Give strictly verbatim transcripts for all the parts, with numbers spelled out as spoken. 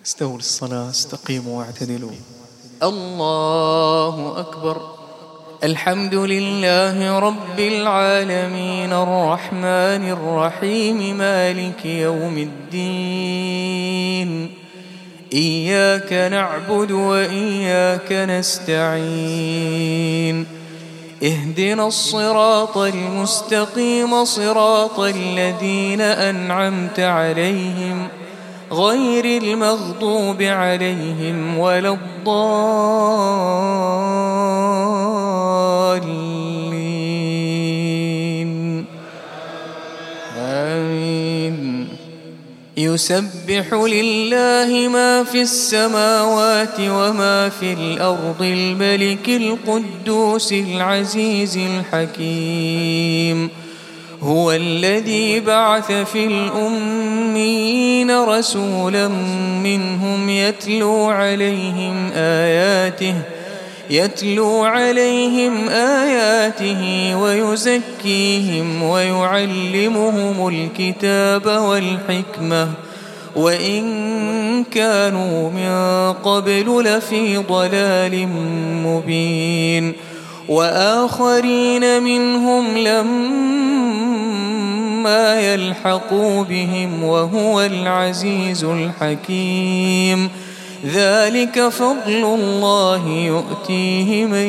استووا للصلاة، استقيموا واعتدلوا. الله أكبر. الحمد لله رب العالمين الرحمن الرحيم مالك يوم الدين. إياك نعبد وإياك نستعين. اهدنا الصراط المستقيم صراط الذين أنعمت عليهم غير المغضوب عليهم ولا الضالين. آمين. يسبح لله ما في السماوات وما في الأرض الملك القدوس العزيز الحكيم. هو الذي بعث في الأميين رسولا منهم يتلو عليهم آياته يتلو عليهم آياته ويزكيهم ويعلمهم الكتاب والحكمة وإن كانوا من قبل لفي ضلال مبين. وآخرين منهم لما يلحقوا بهم وهو العزيز الحكيم. ذلك فضل الله يؤتيه من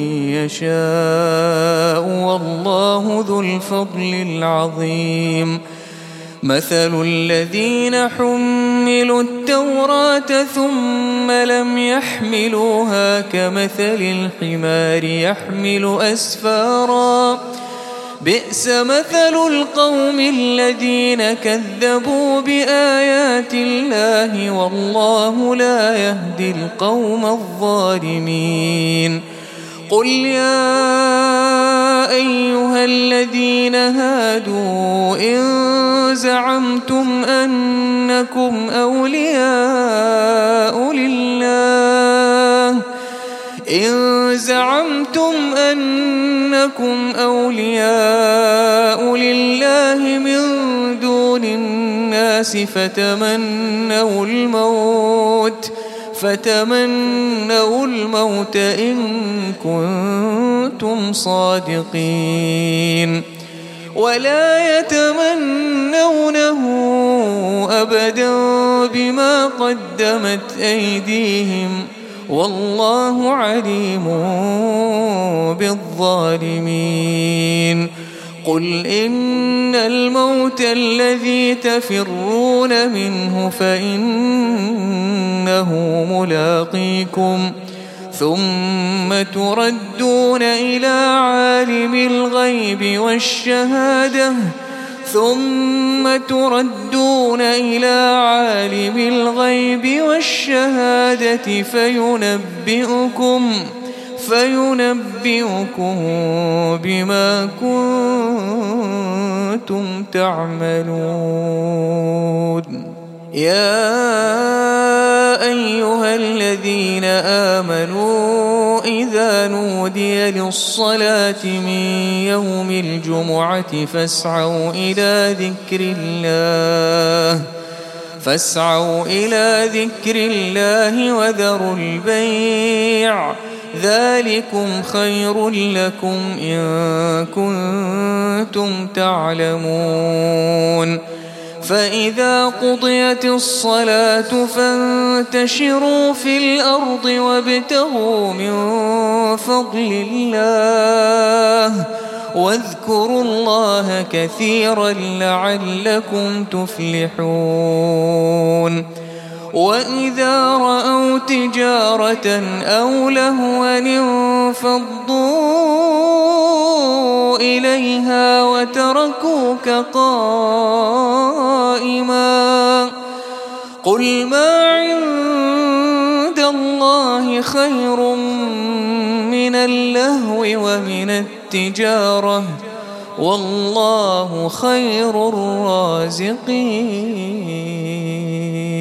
يشاء والله ذو الفضل العظيم. مثل الذين حملوا التوراة ثم لم يحملوها كمثل الحمار يحمل أسفارا بئس مثل القوم الذين كذبوا بآيات الله والله لا يهدي القوم الظالمين. قل يا أيها الذين هادوا إن زعمتم أنكم أولياء لله إن زعمتم أنكم أولياء لله من دون الناس فتمنوا الموت فتمنوا الموت إن كنتم صادقين ولا يتمنونه أبدا بما قدمت أيديهم والله عليم بالظالمين. قل إن الموت الذي تفرون منه فإنه ملاقيكم ثم تردون إلى عالم الغيب والشهادة ثم تردون إلى عالم الغيب والشهادة فينبئكم فينبئكم بما كنتم تعملون. يا أيها الذين آمنوا إذا نودي للصلاة من يوم الجمعة فاسعوا إلى ذكر الله فاسعوا إلى ذكر الله وذروا البيع ذلكم خير لكم إن كنتم تعلمون. فإذا قضيت الصلاة فانتشروا في الأرض وابتغوا من فضل الله واذكروا الله كثيرا لعلكم تفلحون. وإذا رأوا تجارة أو لهوا انفضوا إليها وتركوك قائما قل ما عند الله خير من اللهو ومن التجارة والله خير الرازقين.